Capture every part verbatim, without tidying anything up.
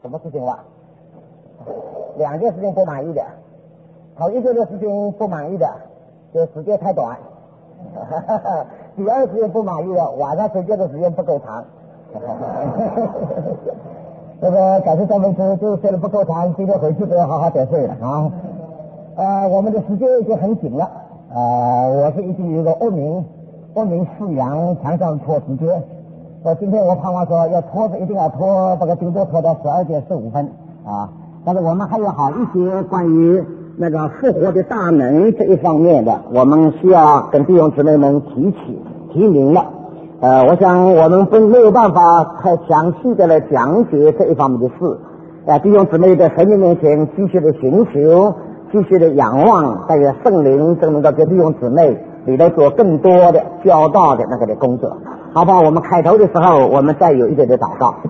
什么事情了？两件事情不满意的。头一件的事情不满意的，就时间太短。第二件不满意的，晚上睡觉的时间不够长。那个感谢张文师，就睡得不够长，今天回去都要好好点睡了啊。呃，我们的时间已经很紧了。呃，我是已经有一个恶名，恶名四阳，常常拖时间。我今天我盼望说要拖着，一定要拖，这个顶多拖到十二点十五分啊。但是我们还有好一些关于那个复活的大能这一方面的，我们需要跟弟兄姊妹们提起提明了。呃，我想我们不没有办法太详细的来讲解这一方面的事。呃，弟兄姊妹在神的面前继续的寻求，继续的仰望，但愿圣灵正能够给弟兄姊妹里头做更多的教导的那个的工作。好吧，我们开头的时候，我们再有一点的祷告。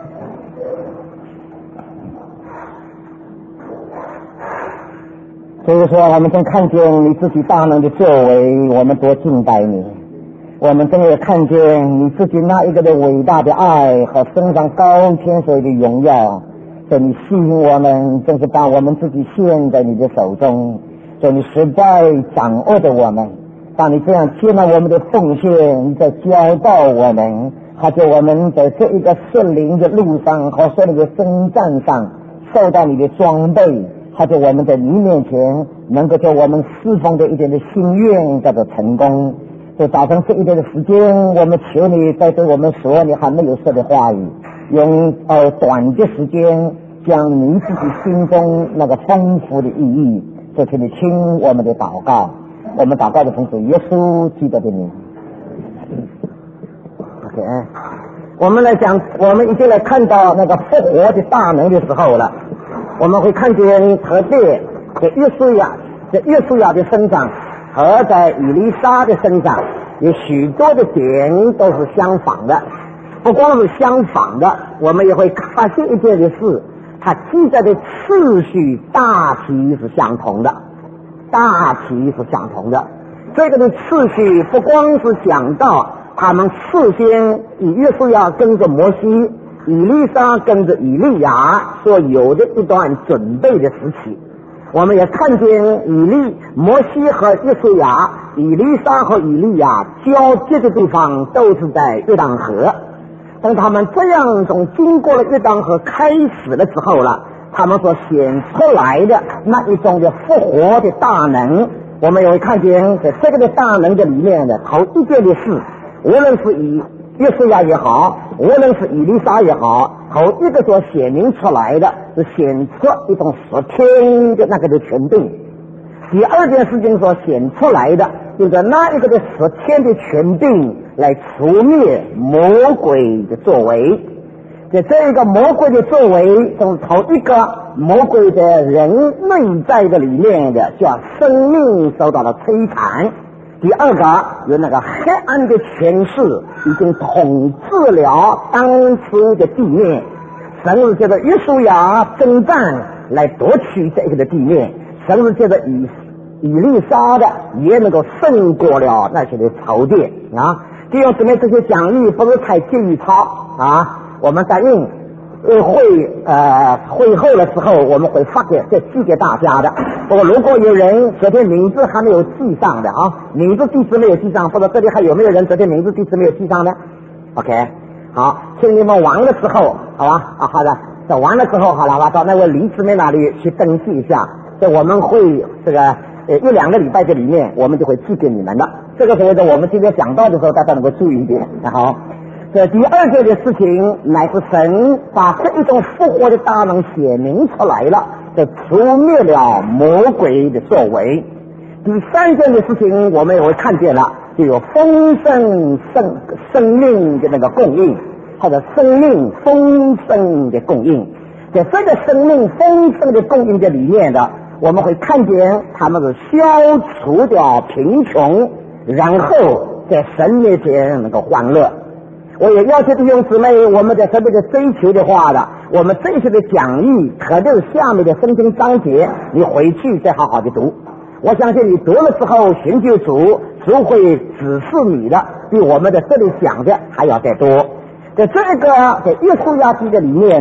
所以说，我们正看见你自己大能的作为，我们多敬拜你。我们正也看见你自己那一个的伟大的爱和升上高天所的荣耀，所以你吸引我们，正是把我们自己献在你的手中，所以你实在掌握着我们。当你这样接纳我们的奉献，你在教导我们，好叫我们在这一个圣灵的路上和所有的征战上受到你的装备，好叫我们在你面前能够叫我们侍奉的一点的心愿叫做成功。就早上这一点的时间，我们求你在对我们说你还没有说的话语，用呃短的时间将你自己心中那个丰富的意义，就请你听我们的祷告。我们祷告的同时，耶稣基督的名。OK， 我们来讲，我们已经来看到那个复活的大能的时候了。我们会看见特别在约书亚，在约书亚的身上和在以利沙的身上有许多的点都是相仿的。不光是相仿的，我们也会发现一件的事，它记载的次序大体是相同的。大体是相同的，这个的次序不光是讲到他们事先以约书亚跟着摩西，以利沙跟着以利亚所有的一段准备的时期，我们也看见以利摩西和约书亚，以利沙和以利亚交接的地方都是在约旦河。当他们这样从经过了约旦河开始了之后了，他们所显出来的那一种的复活的大能，我们也会看见在这个的大能的里面的头一件的事，无论是以约书亚也好，无论是以利沙也好，头一个所显明出来的是显出一种十天的那个的权柄。第二件事情所显出来的就是那一个的十天的权柄来除灭魔鬼的作为。在这一个魔鬼的作为，从头一个魔鬼的人内在的里面的，叫生命受到了摧残。第二个有那个黑暗的权势已经统治了当初的地面，神是借着约书亚征战来夺取这个的地面，神是借着以以利沙的也能够胜过了那些的仇敌啊。弟兄姊妹，这些讲义不是太介意抄啊。我们在应呃会呃会后的时候，我们会发给再寄给大家的。不过如果有人昨天名字还没有记上的啊，名字地址没有记上，或者这里还有没有人昨天名字地址没有记上的 ？OK， 好，请你们完的时候，好吧？啊，好的，在完的时候，好了吧，到那位李姊妹那里去登记一下。在我们会这个呃一两个礼拜的里面，我们就会寄给你们的。这个时候呢，我们今天讲到的时候，大家能够注意一点，好。这第二件的事情，乃是神把这一种复活的大能显明出来了，就除灭了魔鬼的作为。第三件的事情，我们也会看见了，就有丰盛生生命的那个供应，或者生命丰盛的供应。在这个生命丰盛的供应的里面的，我们会看见他们是消除掉贫穷，然后在神面前能够欢乐。我也要求弟兄姊妹，我们在这边的追求的话的，我们这些的讲义可就是下面的圣经章节，你回去再好好的读。我相信你读了之后，寻求主，主会指示你的，比我们的这里讲的还要再多。在这个在约书亚记的里面的，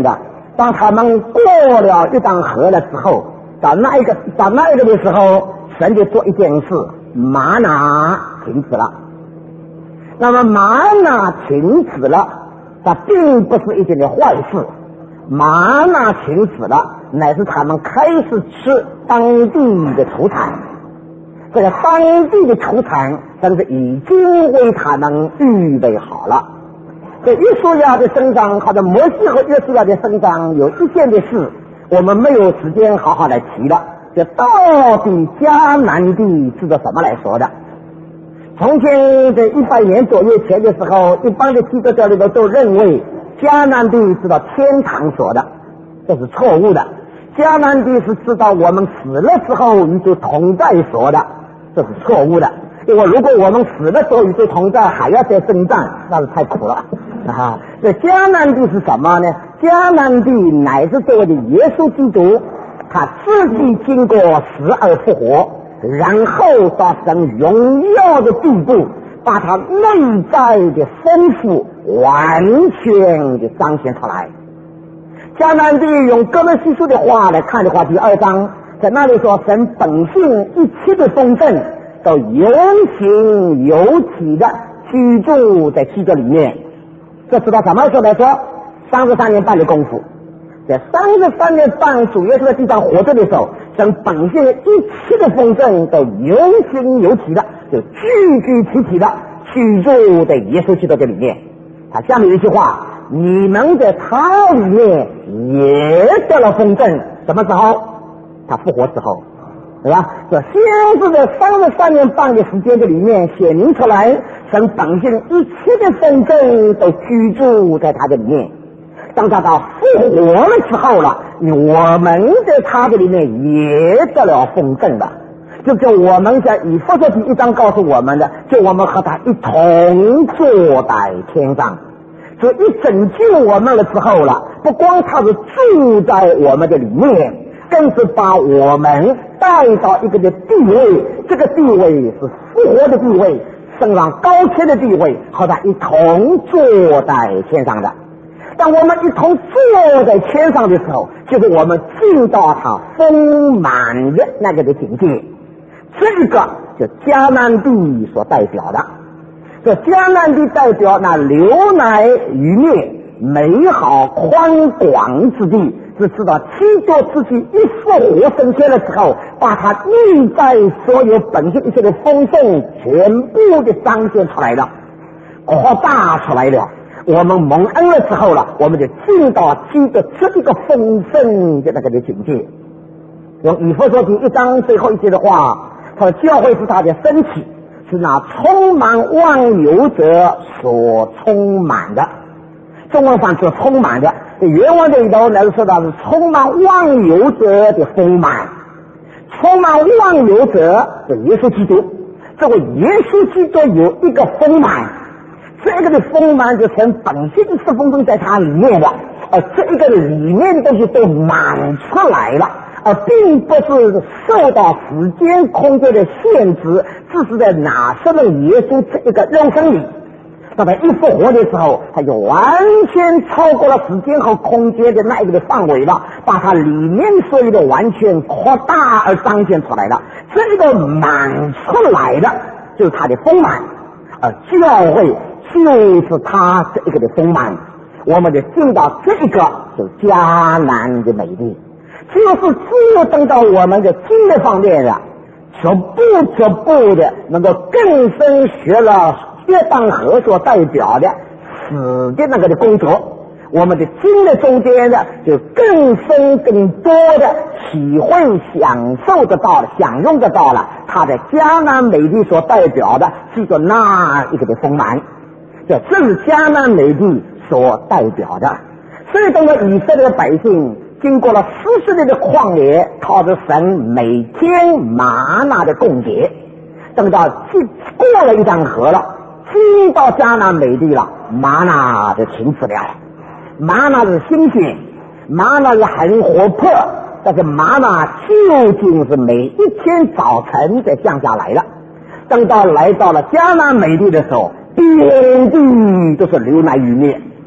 当他们过了约旦河了之后，到那一个到那一个的时候，神就做一件事，玛拿停止了。那么玛拿停止了，它并不是一件的坏事。玛拿停止了，乃是他们开始吃当地的土产。这个当地的土产，真是已经为他们预备好了。在约书亚的身上，或者摩西和约书亚的身上，有一件的事，我们没有时间好好来提了。这到底迦南地是个什么来说的？从前在一百年左右前的时候，一般的基督教里头都认为迦南地是到天堂说的，这是错误的。迦南地是知道我们死了之后与主同在说的，这是错误的。因为如果我们死了之后与主同在，还要再征战，那是太苦了啊！这迦南地是什么呢？迦南地乃是这位的耶稣基督，他自己经过死而复活，然后到神荣耀的地步，把他内在的丰富完全的彰显出来。迦南地用哥罗西书的话来看的话，第二章在那里说，神本性一切的丰盛都有形有体的居住在基督里面。这知道什么时候来说？三十三年半的功夫，在三十三年半主耶稣在地上活着的时候，神本性一切的丰盛都有形有体的，就具具体体的居住在耶稣基督的里面。他下面一句话，你们在他里面也得了丰盛。什么时候？他复活之后，对吧？这先是在三十三年半的时间这里面显明出来，神本性一切的丰盛都居住在他的里面。当他到复活了之后了，我们在他的里面也得了丰盛了。就就我们在以弗所书一章告诉我们的，就我们和他一同坐在天上。所以一拯救我们了之后了，不光他是住在我们的里面，更是把我们带到一个的地位，这个地位是复活的地位，升上高天的地位，和他一同坐在天上的。当我们一同坐在天上的时候，就是我们进到他丰满的那个的境界。这个就迦南地所代表的，这迦南地代表那流奶与蜜、美好宽广之地，是知道基督自己一复活升天了之后，把他内在所有本性一切的丰盛全部的彰显出来了，扩大出来了。我们蒙恩了之后了，我们就进到基督这一个丰盛的那个的境界。用以弗所书一章最后一节的话，他说教会是他的身体，是那充满万有者所充满的。中文翻是充满的，原文这里头来说到是充满万有者的丰满。充满万有者是耶稣基督，这个耶稣基督有一个丰满，这个的丰满就成本性是丰盛在它里面的，而这一个里面的东西都满出来了，而并不是受到时间空间的限制，只是在拿什么耶稣这一个肉身里。当他一复活的时候，他就完全超过了时间和空间的那一个的范围了，把它里面所有的完全扩大而彰显出来了。这个满出来的就是他的丰满，而教会就是他这一个的丰满。我们就进到这个就迦南的美地，就是只有等到我们的经历方面的逐步逐步的能够更深学了约旦河所代表的死的那个的工作，我们的经历中间的就更深更多的体会享受得到了，享用得到了他的迦南美地所代表的是个那一个的丰满。这这是迦南美地所代表的。所以等到以色列的百姓经过了四十年的旷野，靠着神每天玛纳的供给，等到过了一江河了，进到迦南美地了，玛纳就停止了。玛纳是新鲜，玛纳是很活泼，但是玛纳究竟是每一天早晨才降下来了。等到来到了迦南美地的时候，遍地都是流奶与蜜，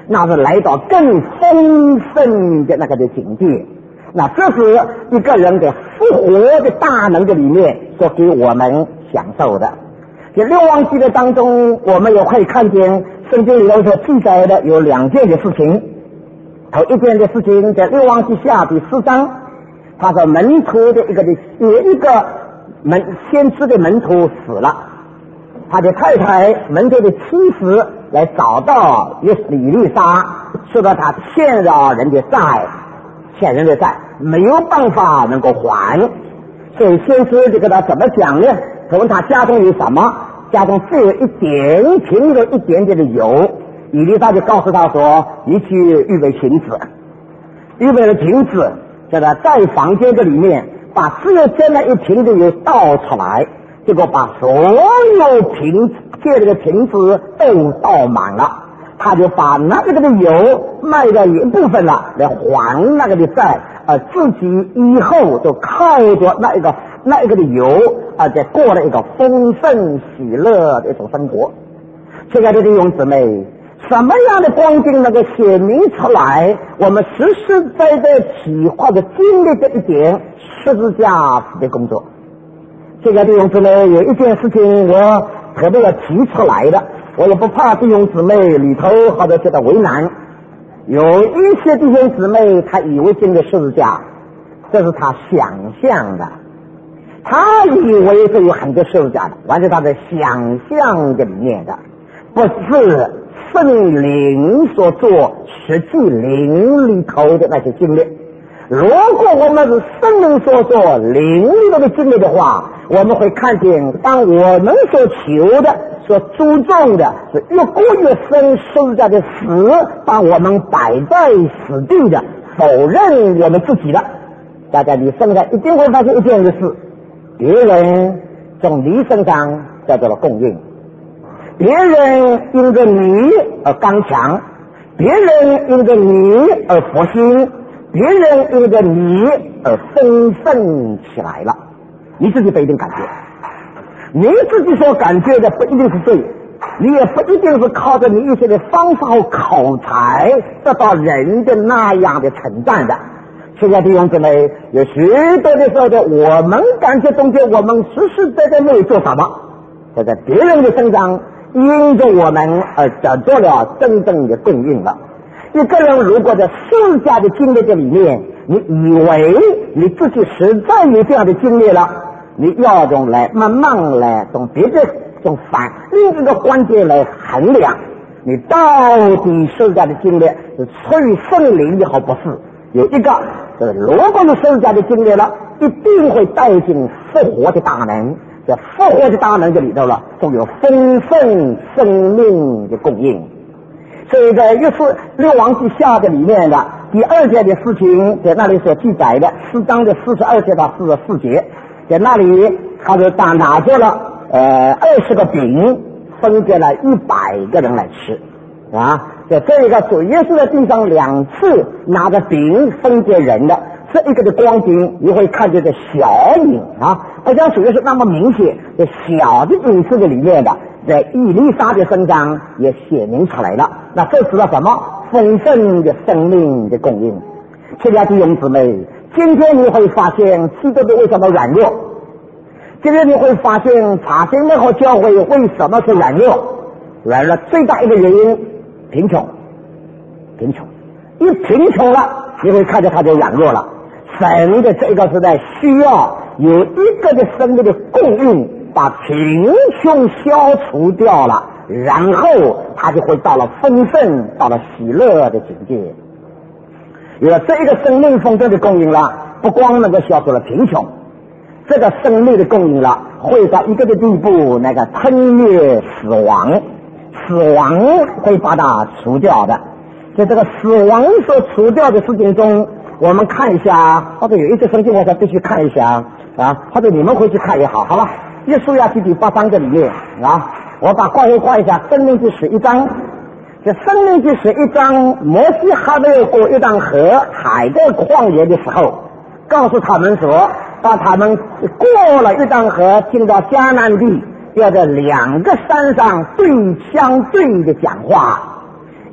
那是来到更丰盛的那个的境界。那这是一个人的复活的大能的里面所给我们享受的。在六王记的当中，我们也可以看见圣经里头所记载的有两件的事情。头一件的事情在六王记下第四章，他说门徒的一个的有一个门先知的门徒死了，他的太太门徒的妻子来找到以利沙，说到他欠了人的债，欠人的债没有办法能够还，所以先知就跟他怎么讲呢？他问他家中有什么，家中只有一点瓶的一点点的油。以利沙就告诉他说，你去预备瓶子，预备了瓶子，在他在房间的里面把只有这么一瓶的油倒出来，结果把所有瓶借这个瓶子都倒满了，他就把那个的油卖掉一部分了来还那个的债，而自己以后就靠着那一个那一个的油啊，在过了一个丰盛喜乐的一种生活。亲爱的弟兄姊妹，什么样的光景能够显明出来我们实实在在体会的经历的一点十字架的工作？这个弟兄姊妹，有一件事情我特别要提出来的，我也不怕弟兄姊妹里头或者觉得为难。有一些弟兄姊妹他以为经历十字架，这是他想象的，他以为这有很多十字架的，完全他在想象的里面的，不是圣灵所做实际灵里头的那些经历。如果我们是圣灵所做灵里头的经历的话，我们会看见当我们所求的所注重的是越过越深十字架的死，把我们摆在死地的，否认我们自己的。大家你现在一定会发现一件事，别人从你身上得到了供应，别人因着你而刚强，别人因着你而复兴，别人因着你而丰盛起来了，你自己不一定感觉，你自己所感觉的不一定是对，你也不一定是靠着你一些的方法和口才得到人的那样的称赞的。现在弟兄姊妹，有许多的时候的我们感觉中间我们实实在在没有做什么，就在别人的身上因着我们而得到了真正的供应了。一个人如果在十字架的经历的里面，你以为你自己实在有这样的经历了，你要用来慢慢来从别的从反另一个关键来衡量，你到底十字架的经历是出于圣灵也好不是。有一个就是如果你十字架的经历了，一定会带进复活的大能，在复活的大能这里头了，就有丰盛生命的供应。所以在约瑟六王记下的里面的第二节的事情，在那里所记载的四章的四十二节到四十四节，在那里他就打拿着了呃二十个饼，分给了一百个人来吃啊。在这一个主耶稣的地上两次拿着饼分给人的这一个的光景，你会看见这小影啊，不像主耶稣那么明显，这小的影子的里面的在以利沙的身上也显明出来了。那这指了什么？丰盛的生命的供应。亲爱的弟兄姊妹，今天你会发现基督徒为什么软弱？今天你会发现查经内和教会为什么是软弱？软弱最大一个原因，贫穷。贫穷一贫穷了，你会看见他就软弱了。神的这个时代需要有一个的生命的供应，把贫穷消除掉了，然后他就会到了丰盛，到了喜乐的境界。有了这一个生命丰盛的供应了，不光能够消除了贫穷，这个生命的供应了，会到一个的地步，那个吞灭死亡，死亡会把它除掉的。在这个死亡所除掉的事情中，我们看一下，或者有一些圣经我才必须看一下啊，或者你们回去看也好，好吧？约书亚记第八章这里面啊，我把挂一挂一下，申命记十一章。这申命记十一章，摩西还没有过约旦河海的旷野的时候，告诉他们说，把他们过了约旦河进到迦南地，要在两个山上对相对的讲话。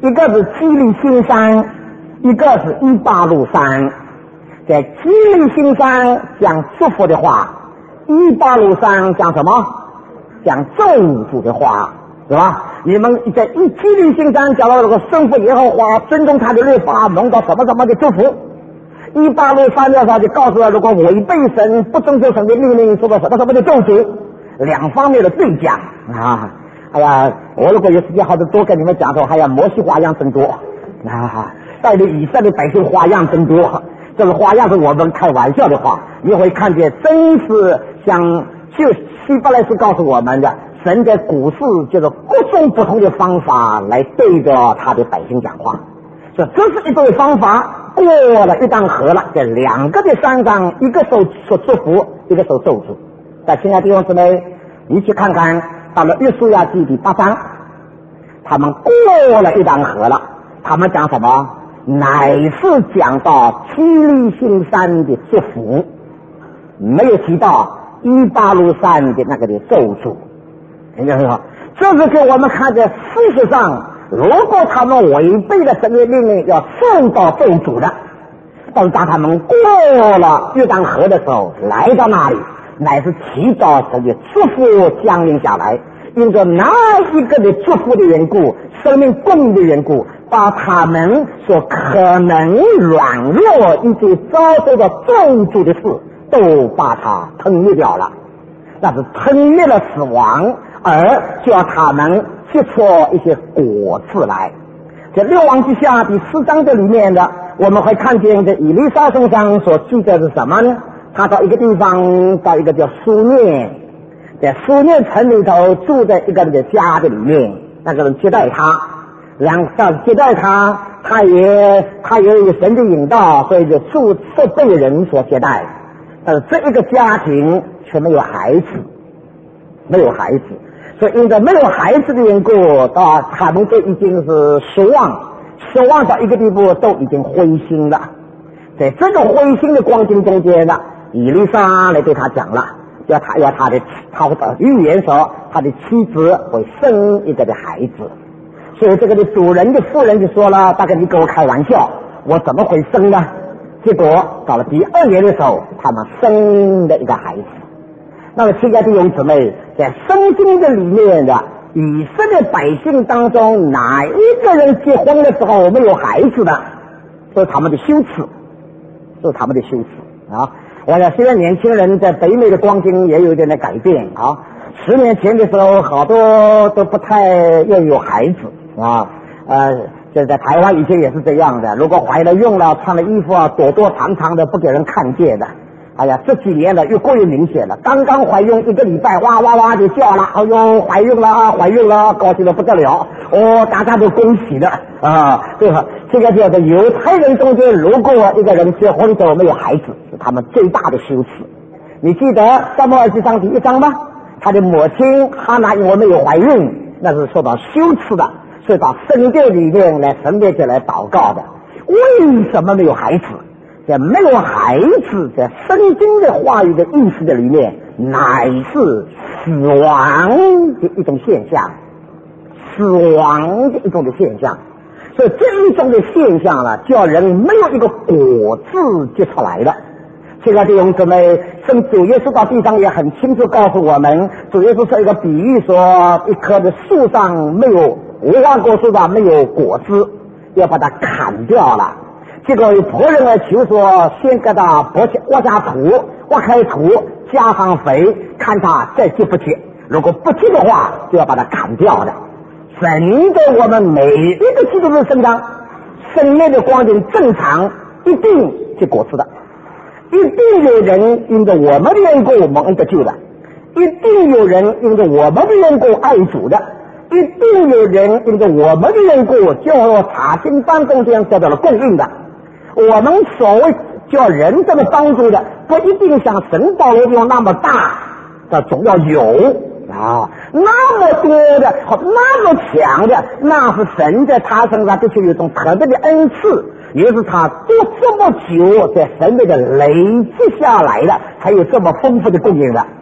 一个是基利心山，一个是伊巴路山。在基利心山讲祝福的话，伊巴路山讲什么？讲咒诅的话，是吧？你们在一基利心山讲到这个圣父耶和华，尊重他的律法，蒙到什么什么的祝福。伊巴路山的话就告诉了，如果违背神，不遵守神的命令，受到什么什么的咒诅，两方面的对讲啊。哎呀，我如果有时间，好的多跟你们讲说，还要摩西花样真多啊，带领以色列百姓花样真多。这个花样是我们开玩笑的话，你会看见真是像就希伯来书告诉我们的，神在古世就是各种不同的方法来对着他的百姓讲话。这这是一种方法，过了一当河了，这两个的山上，一个受受祝福，一个受咒诅。但亲爱的弟兄姊妹，你去看看到了约书亚记第八章，他们过了一当河了，他们讲什么？乃是讲到基利心山的祝福，没有提到伊巴路山的那个的咒诅。人家说，这是给我们看见，事实上，如果他们违背了神的命令，要受到咒诅的。但是当他们过了约旦河的时候，来到那里，乃是提到神的祝福降临下来，因着那一个的祝福的缘故，生命供应的缘故，把他们所可能软弱以及遭受到咒诅的事，都把它吞灭掉了。那是吞灭了死亡，而叫他们结出一些果子来。在六王记下第四章这里面的，我们会看见这以利沙书上所记载的是什么呢？他到一个地方，到一个叫苏念，在苏念城里头住在一个人的家的里面，那个人接待他，然后接待他，他也他也有神的引导，所以就受受被人所接待。但是这一个家庭却没有孩子，没有孩子，所以因着没有孩子的缘故，到他们都已经是失望，失望到一个地步，都已经灰心了。在这个灰心的光景中间呢，以利沙来对他讲了，要他要他的他会预言说，他的妻子会生一个的孩子。所以这个的主人的妇人就说了，大概你跟我开玩笑，我怎么会生呢？结果到了第二年的时候，他们生了一个孩子。那么亲爱的弟兄姊妹，在圣经的里面的以色列百姓当中，哪一个人结婚的时候没有孩子的？这是他们的羞耻，这是他们的羞耻啊！我想现在年轻人在北美的光景也有一点的改变啊。十年前的时候，好多都不太愿意有孩子啊，呃。这在台湾以前也是这样的，如果怀了孕了，穿了衣服啊，躲躲藏藏的，不给人看见的。哎呀，这几年了越过越明显了。刚刚怀孕一个礼拜，哇哇哇就叫了，哎呦，怀孕了，怀孕了，高兴的不得了，哦，大家都恭喜的啊，对吧？这个叫做犹太人中间，如果一个人结婚之后没有孩子，是他们最大的羞耻。你记得撒母耳记上第一章吗？他的母亲哈拿因为没有怀孕，那是受到羞耻的。是到圣殿里面来神面前来祷告的。为什么没有孩子？在没有孩子，在圣经的话语的意思的里面，乃是死亡的一种现象，死亡的一种的现象。所以这一种的现象呢，叫人没有一个果子结出来的。现在弟兄姊妹，圣主耶稣到地上也很清楚告诉我们，主耶稣说一个比喻，说一棵的树上没有无花果树上没有果子，要把它砍掉了。结果有仆人来求说，先给他挖下挖下土，挖开土，加上肥，看他再结不结。如果不结的话，就要把它砍掉的。神的我们每一个基督徒身上，生命的光景正常，一定结果子的。一定有人因着我们的缘故蒙恩得救的，一定有人因着我们的缘故爱主的，一定有人因着我们的缘故叫查经班中间得到了供应的。我们所谓叫人这么帮助的，不一定像神保罗用那么大的，总要有啊，那么多的那么强的，那是神在他身上的确有一种特别的恩赐，也是他做这么久在神那个累积下来的，才有这么丰富的供应的。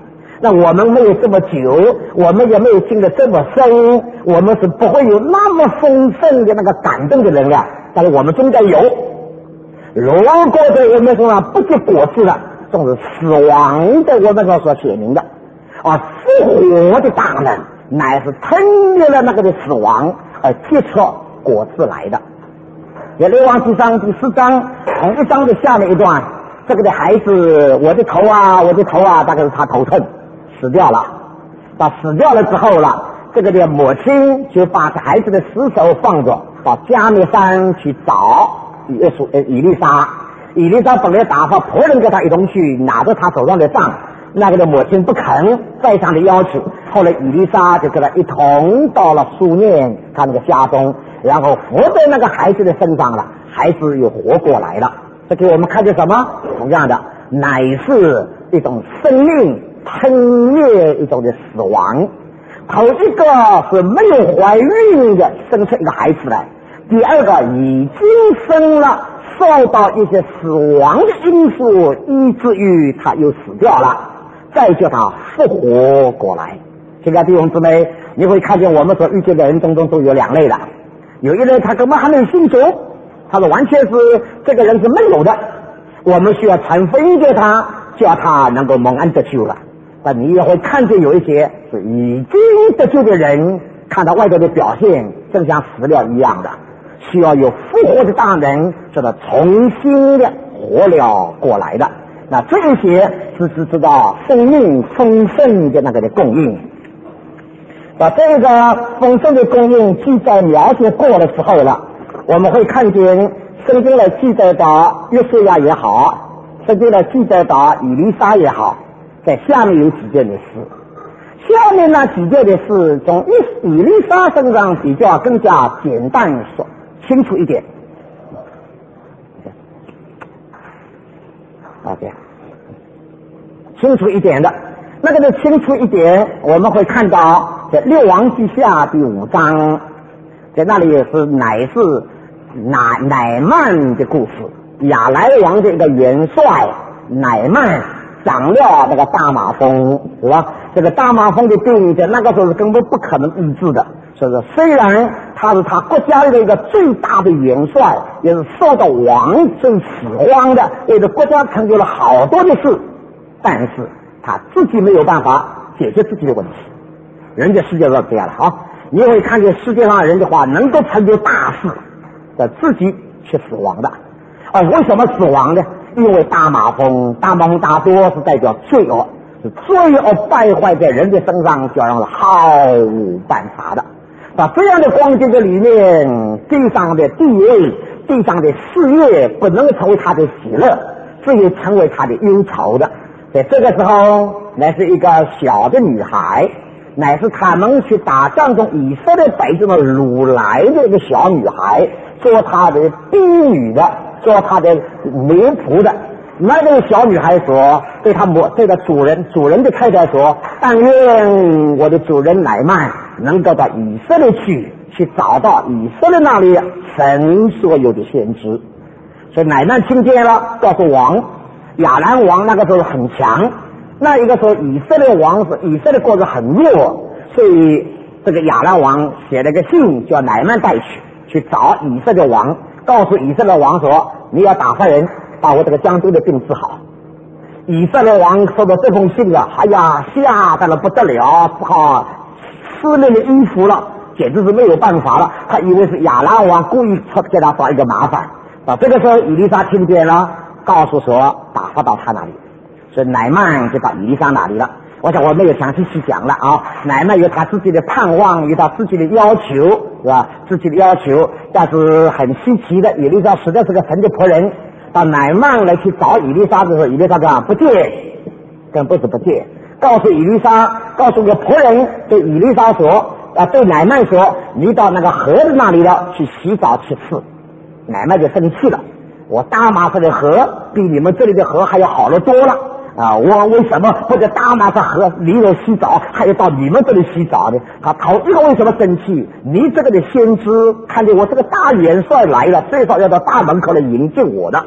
那我们没有这么久，我们也没有经得这么深，我们是不会有那么丰盛的那个感动的能量。但是我们中间有，如果在我们身上不结果子了，总是死亡的我们所所写明的，而复活的大能乃是吞灭了那个的死亡而结出果子来的。也列王纪上第四章同一章的下面一段，这个的孩子，我的头啊，我的头啊，大概是他头痛死掉了。到死掉了之后了，这个的母亲就把孩子的尸首放着，到加密山去找以以利沙。以利沙本来打发仆人跟他一同去，拿着他手上的杖，那个的母亲不肯再三的要求，后来以利沙就跟他一同到了书念他那个家中，然后伏在那个孩子的身上了，孩子又活过来了。这给我们看见什么？同样的，乃是一种生命吞灭一种的死亡。头一个是没有怀孕的生出一个孩子来，第二个已经生了，受到一些死亡的因素，以至于他又死掉了，再叫他复活过来。现在弟兄姊妹，你会看见我们所遇见的人当中都有两类的，有一类他根本还没有信主，他说完全是这个人是没有的，我们需要传福音给他，叫他能够蒙恩得救了。但你也会看见有一些是已经得救的人，看到外头的表现正像死了一样的，需要有复活的大能使他重新的活了过来的。那这一些是是知道生命丰盛的那个的供应。把这个丰盛的供应记载描写过的时候了，我们会看见圣经来记载到约书亚也好，圣经来记载到以利沙也好，在下面有几件的事。下面那几件的事从以利沙身上比较更加简单说清楚一点。OK， 清楚一点的，那个的清楚一点，我们会看到在列王记下第五章，在那里也是乃是乃乃曼的故事。亚来王的一个元帅乃曼长了那个大麻风，是吧？这个大麻风的病在那个时候是根本不可能医治的，所以说虽然他是他国家的一个最大的元帅，也是受到王最喜欢的，为了国家成就了好多的事，但是他自己没有办法解决自己的问题。人家世界上这样了啊，你会看见世界上人的话能够成就大事，但自己却死亡的。而为什么死亡呢？因为大麻风，大麻风大多是代表罪恶，是罪恶败坏在人的身上，就让人毫无办法的。在这样的光景的里面，地上的地位、地上的事业不能成为他的喜乐，只有成为他的忧愁的。在这个时候，乃是一个小的女孩，乃是他们去打仗中以色列百姓的掳来的一个小女孩，做他的婢女的，做他的媒仆的。那个小女孩说，对他母对他主人主人的太太说，但愿我的主人乃曼能够到以色列去，去找到以色列那里神所有的先知。所以乃曼听见了，告诉王，亚兰王那个时候很强，那一个时候以色列王是以色列国是很弱，所以这个亚兰王写了个信叫乃曼带去，去找以色列王，告诉以色列王说，你要打发人把我这个江都的病治好。以色列王收到这封信了，哎呀，吓得了不得了，不好撕裂的衣服了，简直是没有办法了。他以为是亚兰王故意给他找一个麻烦。到这个时候，以利沙听见了，告诉说打发到他那里，所以乃曼就到以利沙那里了。我想我没有详细去讲了啊，乃曼有他自己的盼望，有他自己的要求，是吧？自己的要求，但是很稀奇的，以利沙实在是个神的仆人。到乃曼来去找以利沙的时候，以利沙讲不见，更不是不见，告诉以利沙，告诉个仆人对以利沙说，啊，对乃曼说，你到那个河的那里了，去洗澡去吃。乃曼就生气了，我大马色的河比你们这里的河还要好得多了啊！我为什么不在大马色河里头洗澡，还要到你们这里洗澡呢？他头一个为什么生气？你这个的先知看见我这个大元帅来了，最少要到大门口来迎接我的。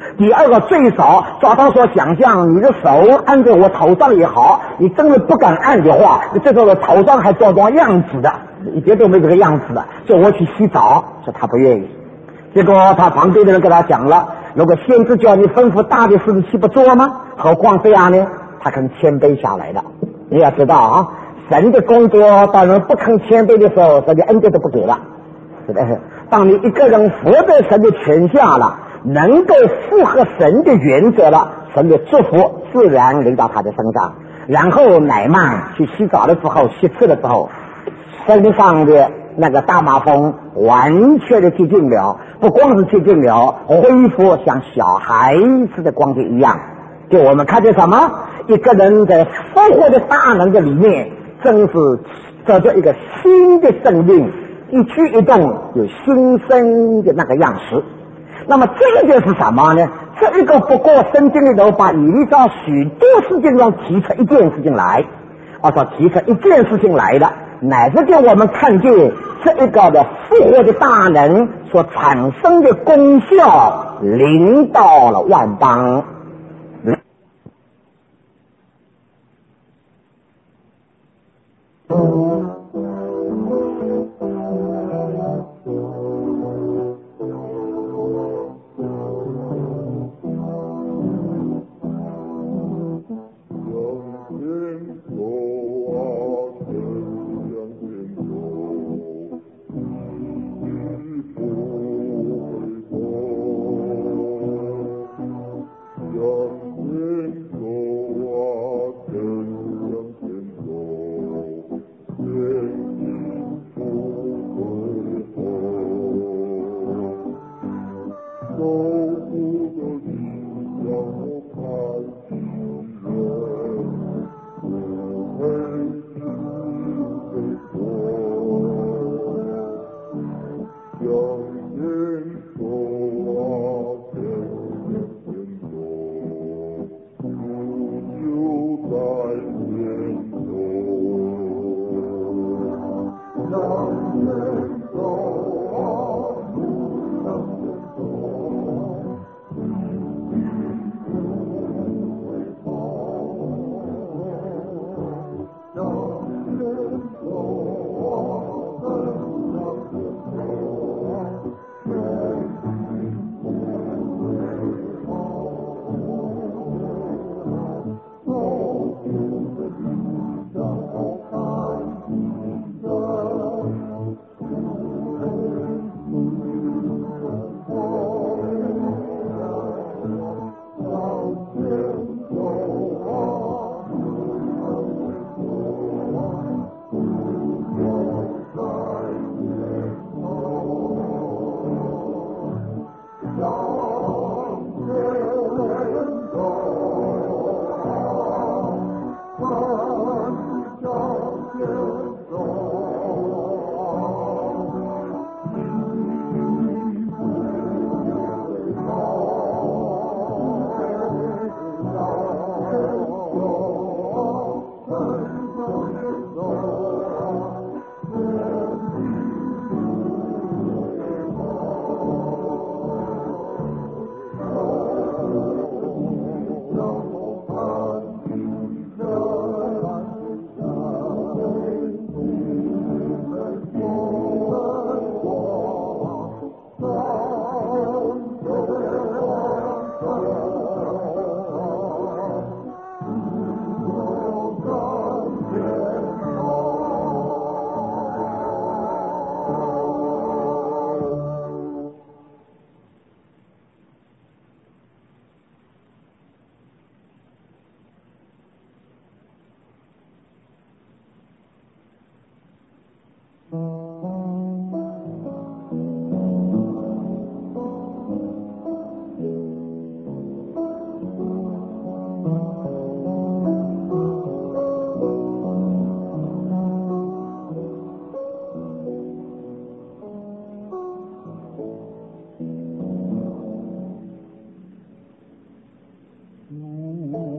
第二个，最少抓到说想象你的手按在我头上也好，你真的不敢按的话，你这个头上还装装样子的，一点都没这个样子的，叫我去洗澡，说他不愿意。结果他旁边的人跟他讲了，如果先知叫你吩咐大的事，你岂不做吗？何况这样呢？他肯谦卑下来的。你要知道啊，神的工作当人不肯谦卑的时候，神的恩典都不给了，是的。当你一个人服在神的权下了，能够符合神的原则了，神的祝福自然临到他的身上。然后乃曼去洗澡的时候，洗次的时候，身上的那个大麻风完全的洁净了，不光是洁净了，恢复像小孩子的光景一样。就我们看见什么？一个人在复活的大能的里面，真是找着一个新的生命，一举一动有新生的那个样式。那么这个就是什么呢？这一个不过圣经里头把以利沙许多事情中提出一件事情来，啊，说提出一件事情来的，乃至给我们看见这一个的复活的大能所产生的功效临到了万邦。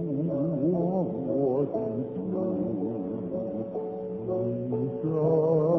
我的主，你在。